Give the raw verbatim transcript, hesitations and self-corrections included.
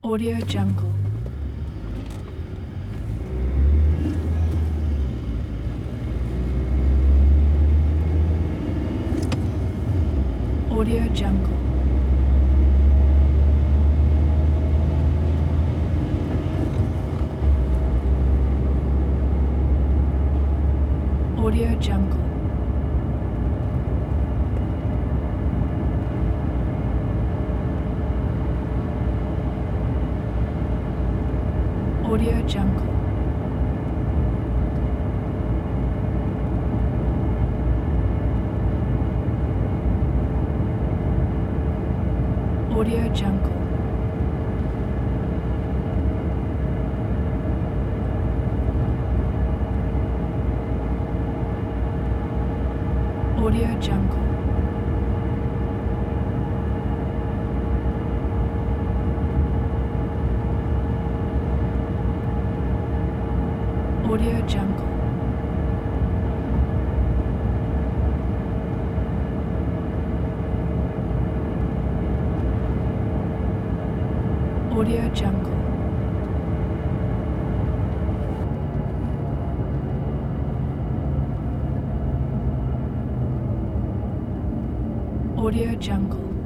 Audio Jungle. Audio Jungle. Audio Jungle. Audio Jungle. Audio Jungle. Audio Jungle. Audio Jungle. Audio Jungle. Audio Jungle.